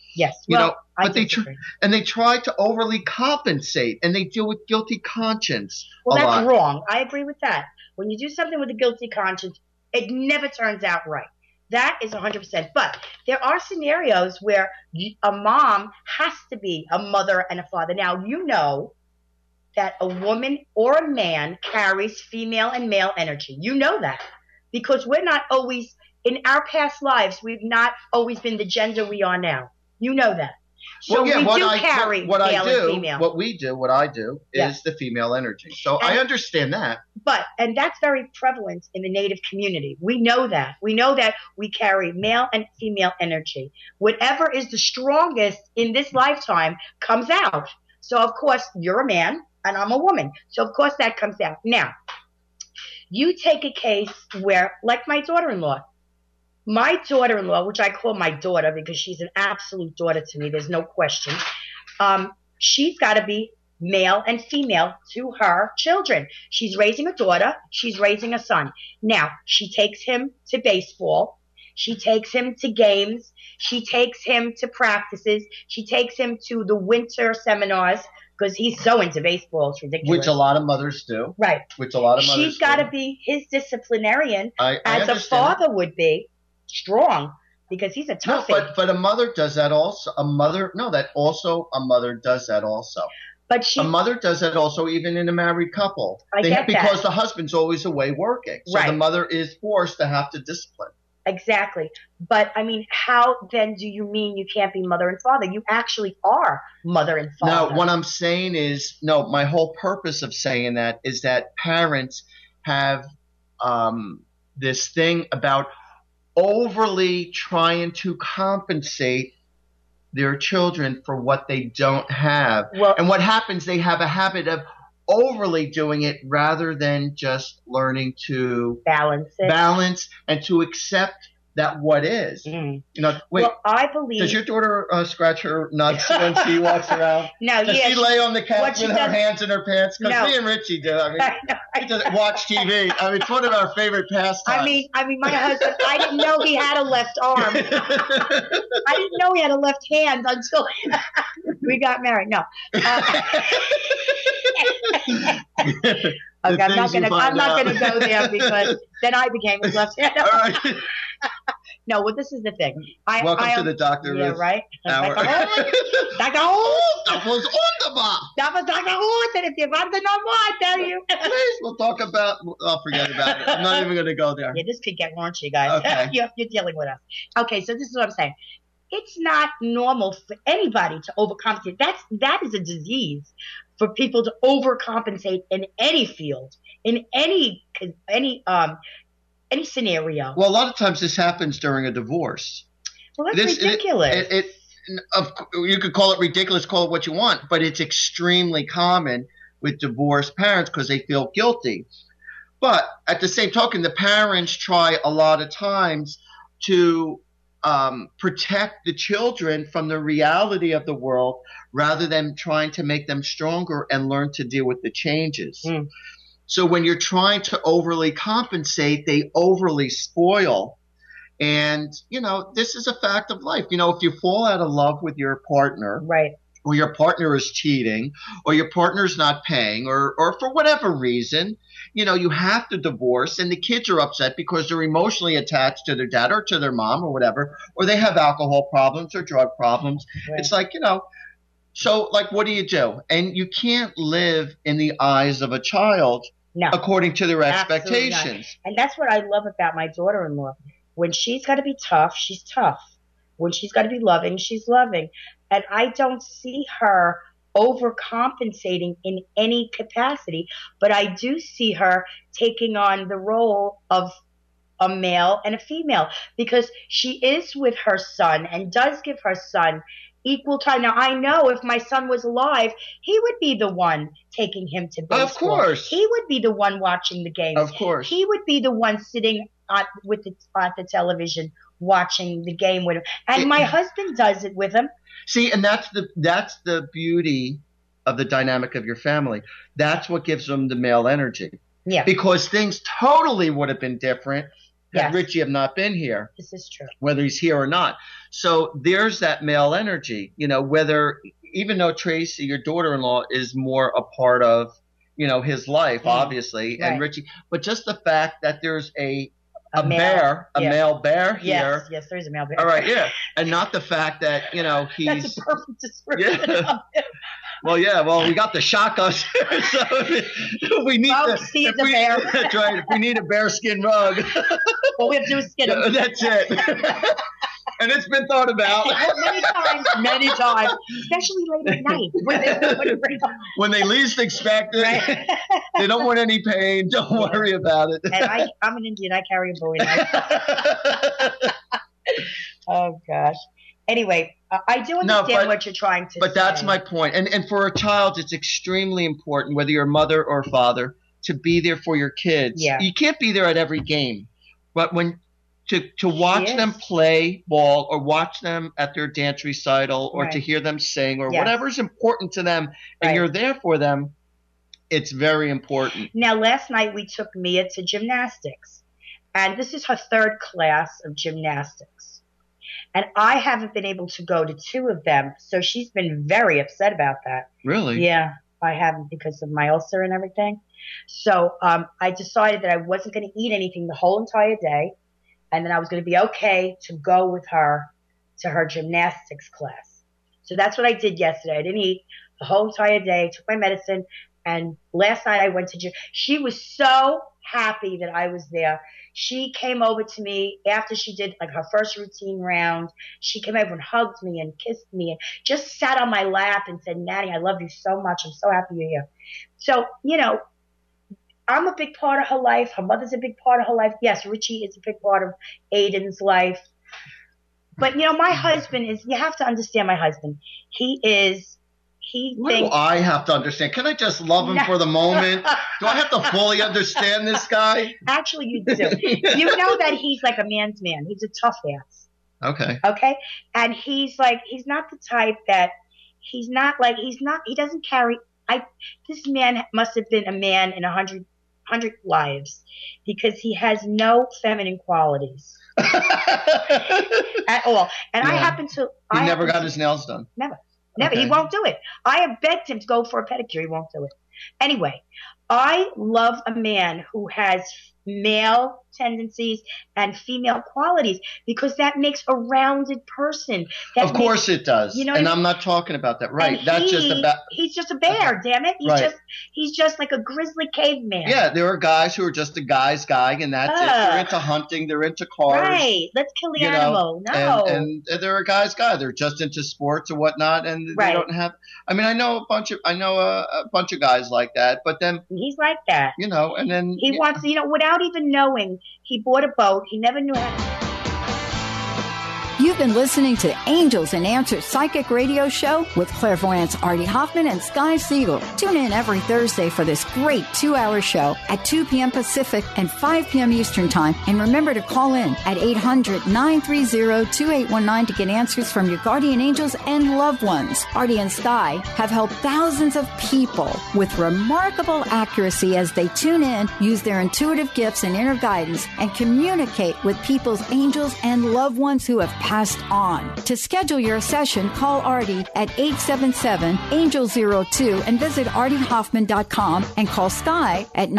Yes. But they try to overly compensate, and they deal with guilty conscience. Well, that's wrong. I agree with that. When you do something with a guilty conscience, it never turns out right. That is 100%. But there are scenarios where a mom has to be a mother and a father. Now, you know that a woman or a man carries female and male energy. You know that. Because we're not always, in our past lives, we've not always been the gender we are now. You know that. So we carry male and female. What I do is the female energy. So I understand that. And that's very prevalent in the Native community. We know that. We know that we carry male and female energy. Whatever is the strongest in this lifetime comes out. So, of course, you're a man and I'm a woman. So, of course, that comes out. Now, you take a case where, like my daughter-in-law, which I call my daughter because she's an absolute daughter to me, there's no question, she's got to be male and female to her children. She's raising a daughter. She's raising a son. Now, she takes him to baseball. She takes him to games. She takes him to practices. She takes him to the winter seminars because he's so into baseball. It's ridiculous. Which a lot of mothers do. Right. Which a lot of mothers She's got to be his disciplinarian as a father would be. Strong, because he's a toughie. No, but a mother does that also. A mother does that also. But a mother does that also, even in a married couple. Because the husband's always away working, so the mother is forced to have to discipline. Exactly. But I mean, how then do you mean you can't be mother and father? You actually are mother and father. No, what I'm saying is, my whole purpose of saying that is that parents have this thing about overly trying to compensate their children for what they don't have. And what happens, they have a habit of overly doing it rather than just learning to balance and to accept that what is. I believe. Does your daughter scratch her nuts when she walks around? No, Does she lay on the couch with her hands in her pants? Because me and Richie do. I mean, he doesn't watch TV. I mean, it's one of our favorite pastimes. I mean, my husband, I didn't know he had a left arm. I didn't know he had a left hand until we got married. No. Okay, I'm not gonna go there because then I became his left hand. Right. No, well, this is the thing. Welcome to the Dr. Yeah, right. Dr. That was wunderbar. That was Dr. Hood, and if you want to know more, I tell you. Please, we'll talk about. I'll forget about it. I'm not even going to go there. Yeah, this could get raunchy, guys. Okay. You're dealing with us. Okay, so this is what I'm saying. It's not normal for anybody to overcompensate. That is a disease for people to overcompensate in any field, in any scenario. Well, a lot of times this happens during a divorce. Well, that's ridiculous. You could call it ridiculous, call it what you want, but it's extremely common with divorced parents because they feel guilty. But at the same token, the parents try a lot of times to protect the children from the reality of the world rather than trying to make them stronger and learn to deal with the changes. So when you're trying to overly compensate, they overly spoil. And, this is a fact of life. If you fall out of love with your partner, right, or your partner is cheating, or your partner's not paying, or for whatever reason, you have to divorce, and the kids are upset because they're emotionally attached to their dad or to their mom or whatever, or they have alcohol problems or drug problems. Right. It's like, so like, what do you do? And you can't live in the eyes of a child according to their expectations. And that's what I love about my daughter-in-law. When she's got to be tough, she's tough. When she's got to be loving, she's loving. And I don't see her overcompensating in any capacity, but I do see her taking on the role of a male and a female because she is with her son and does give her son equal time. Now, I know if my son was alive, he would be the one taking him to baseball. Of course. He would be the one watching the games. Of course. He would be the one sitting at the television watching the game with him. And my husband does it with him. See, and that's the beauty of the dynamic of your family. That's what gives them the male energy. Yeah. Because things totally would have been different had Richie have not been here. This is true. Whether he's here or not. So there's that male energy, whether, even though Tracy, your daughter-in-law, is more a part of, his life, obviously, and Richie, but just the fact that there's a male bear here. Yes, there's a male bear. All right, yeah. And not the fact that, he's... That's a perfect description of him. Well, we got the shotguns here, so if we need he's a bear. That's right. If we need a bearskin rug. All we have to do is skin him. That's it. And it's been thought about. Many times. Especially late at night. When they least expect it. Right. They don't want any pain. Don't worry about it. And I'm an Indian. I carry a Bowie knife. Oh, gosh. Anyway, I do understand what you're trying to say. But that's my point. And for a child, it's extremely important, whether you're a mother or father, to be there for your kids. Yeah. You can't be there at every game. But to watch them play ball or watch them at their dance recital or to hear them sing or whatever's important to them and you're there for them, it's very important. Now, last night we took Mia to gymnastics. And this is her third class of gymnastics. And I haven't been able to go to 2 of them. So she's been very upset about that. Really? Yeah, I haven't because of my ulcer and everything. So I decided that I wasn't going to eat anything the whole entire day. And then I was going to be okay to go with her to her gymnastics class. So that's what I did yesterday. I didn't eat the whole entire day, took my medicine. And last night I went to she was so happy that I was there. She came over to me after she did like her first routine round. She came over and hugged me and kissed me and just sat on my lap and said, Natty, I love you so much. I'm so happy you're here. So, I'm a big part of her life. Her mother's a big part of her life. Yes, Richie is a big part of Aiden's life. But, my husband is, you have to understand my husband. What do I have to understand? Can I just love him for the moment? Do I have to fully understand this guy? Actually, you do. You know that he's like a man's man. He's a tough ass. Okay. And he's not the type that, he doesn't carry, this man must have been a man in 100 lives because he has no feminine qualities at all. And I happen to... He never got his nails done? Never. Okay. He won't do it. I have begged him to go for a pedicure. He won't do it. Anyway, I love a man who has male tendencies and female qualities because that makes a rounded person. Of course it does. And I'm not talking about that. Right. That's he's just a bear, damn it. He's just like a grizzly caveman. Yeah, there are guys who are just a guy's guy and that's it. They're into hunting, they're into cars. Right. Let's kill the animal. No. And they're a guy's guy. They're just into sports or whatnot and they don't have I know a bunch of guys like that, but then he's like that. And then he wants without even knowing, he bought a boat. He never knew how. You've been listening to Angels and Answers Psychic Radio Show with clairvoyants Artie Hoffman and Sky Siegel. Tune in every Thursday for this great 2-hour show at 2 p.m. Pacific and 5 p.m. Eastern Time. And remember to call in at 800-930-2819 to get answers from your guardian angels and loved ones. Artie and Sky have helped thousands of people with remarkable accuracy as they tune in, use their intuitive gifts and inner guidance, and communicate with people's angels and loved ones who have passed on. To schedule your session, call Artie at 877-ANGEL02 and visit artiehoffman.com and call Sky at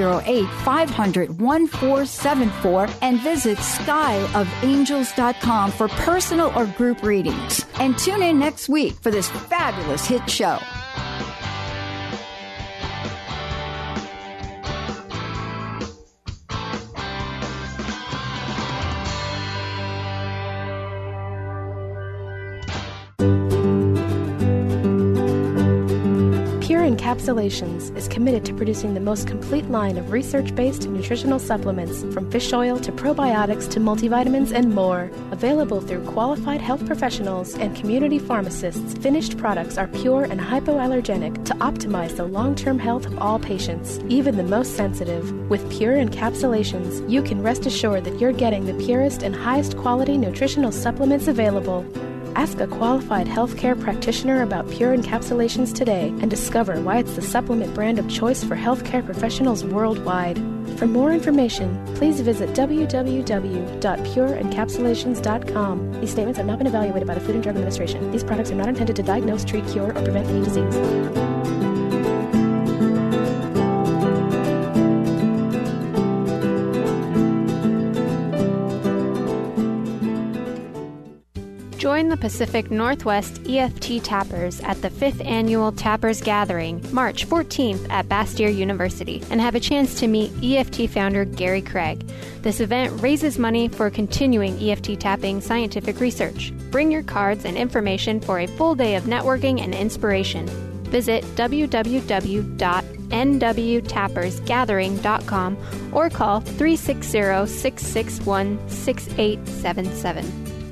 908-500-1474 and visit skyofangels.com for personal or group readings. And tune in next week for this fabulous hit show. Pure Encapsulations is committed to producing the most complete line of research-based nutritional supplements, from fish oil to probiotics to multivitamins and more. Available through qualified health professionals and community pharmacists, finished products are pure and hypoallergenic to optimize the long-term health of all patients, even the most sensitive. With Pure Encapsulations, you can rest assured that you're getting the purest and highest quality nutritional supplements available. Ask a qualified healthcare practitioner about Pure Encapsulations today and discover why it's the supplement brand of choice for healthcare professionals worldwide. For more information, please visit www.pureencapsulations.com. These statements have not been evaluated by the Food and Drug Administration. These products are not intended to diagnose, treat, cure, or prevent any disease. Join the Pacific Northwest EFT Tappers at the 5th Annual Tappers Gathering, March 14th at Bastyr University, and have a chance to meet EFT founder Gary Craig. This event raises money for continuing EFT tapping scientific research. Bring your cards and information for a full day of networking and inspiration. Visit www.nwtappersgathering.com or call 360-661-6877.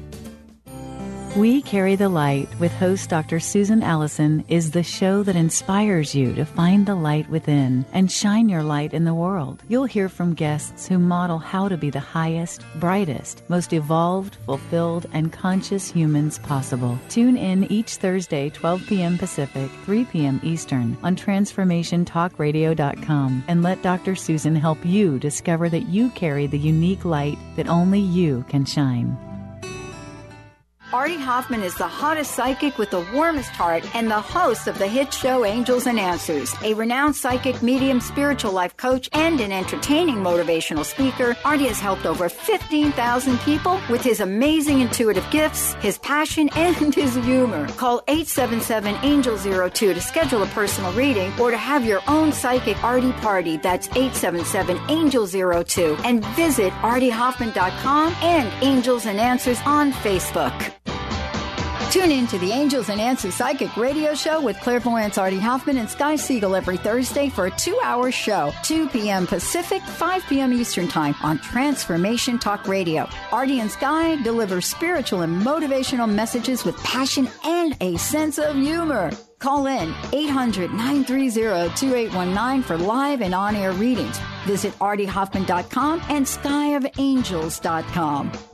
We Carry the Light with host Dr. Susan Allison is the show that inspires you to find the light within and shine your light in the world. You'll hear from guests who model how to be the highest, brightest, most evolved, fulfilled, and conscious humans possible. Tune in each Thursday, 12 p.m. Pacific, 3 p.m. Eastern on TransformationTalkRadio.com and let Dr. Susan help you discover that you carry the unique light that only you can shine. Artie Hoffman is the hottest psychic with the warmest heart and the host of the hit show Angels and Answers. A renowned psychic, medium, spiritual life coach, and an entertaining motivational speaker, Artie has helped over 15,000 people with his amazing intuitive gifts, his passion, and his humor. Call 877-ANGEL-02 to schedule a personal reading or to have your own psychic Artie party. That's 877-ANGEL-02. And visit ArtieHoffman.com and Angels and Answers on Facebook. Tune in to the Angels and Answers Psychic Radio Show with clairvoyants Artie Hoffman and Sky Siegel every Thursday for a 2-hour show, 2 p.m. Pacific, 5 p.m. Eastern Time on Transformation Talk Radio. Artie and Sky deliver spiritual and motivational messages with passion and a sense of humor. Call in 800-930-2819 for live and on-air readings. Visit ArtieHoffman.com and SkyofAngels.com.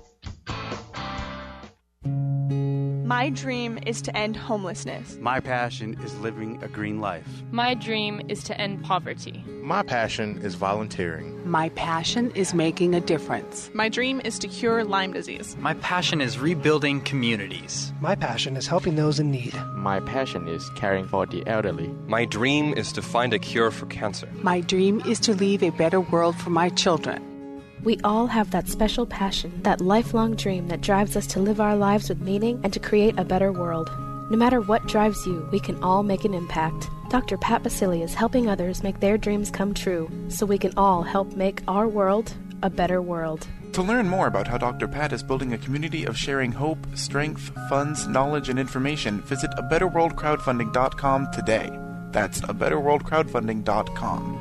My dream is to end homelessness. My passion is living a green life. My dream is to end poverty. My passion is volunteering. My passion is making a difference. My dream is to cure Lyme disease. My passion is rebuilding communities. My passion is helping those in need. My passion is caring for the elderly. My dream is to find a cure for cancer. My dream is to leave a better world for my children. We all have that special passion, that lifelong dream that drives us to live our lives with meaning and to create a better world. No matter what drives you, we can all make an impact. Dr. Pat Basili is helping others make their dreams come true, so we can all help make our world a better world. To learn more about how Dr. Pat is building a community of sharing hope, strength, funds, knowledge, and information, visit abetterworldcrowdfunding.com today. That's abetterworldcrowdfunding.com.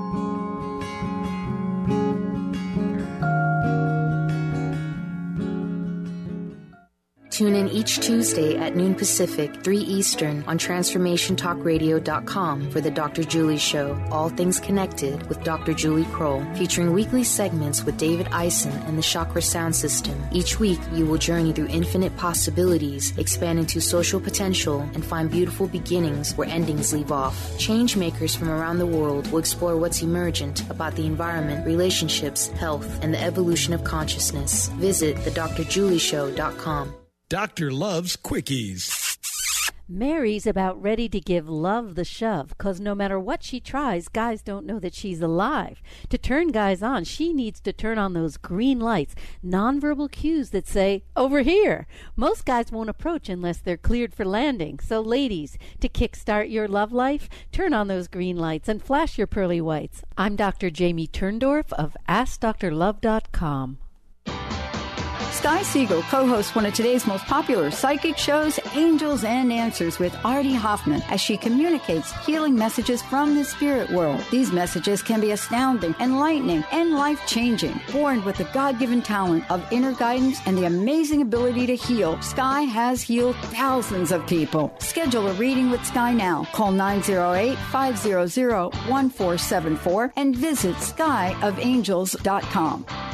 Tune in each Tuesday at noon Pacific, 3 Eastern on TransformationTalkRadio.com for the Dr. Julie Show, All Things Connected with Dr. Julie Kroll, featuring weekly segments with David Eisen and the Chakra Sound System. Each week, you will journey through infinite possibilities, expand into social potential, and find beautiful beginnings where endings leave off. Change makers from around the world will explore what's emergent about the environment, relationships, health, and the evolution of consciousness. Visit thedrjulieshow.com. Doctor loves quickies. Mary's about ready to give love the shove, 'cause no matter what she tries, guys don't know that she's alive. To turn guys on, she needs to turn on those green lights, nonverbal cues that say, over here. Most guys won't approach unless they're cleared for landing. So ladies, to kickstart your love life, turn on those green lights and flash your pearly whites. I'm Dr. Jamie Turndorf of AskDrLove.com. Sky Siegel co-hosts one of today's most popular psychic shows, Angels and Answers with Artie Hoffman, as she communicates healing messages from the spirit world. These messages can be astounding, enlightening, and life-changing. Born with the God-given talent of inner guidance and the amazing ability to heal, Sky has healed thousands of people. Schedule a reading with Sky now. Call 908-500-1474 and visit SkyofAngels.com.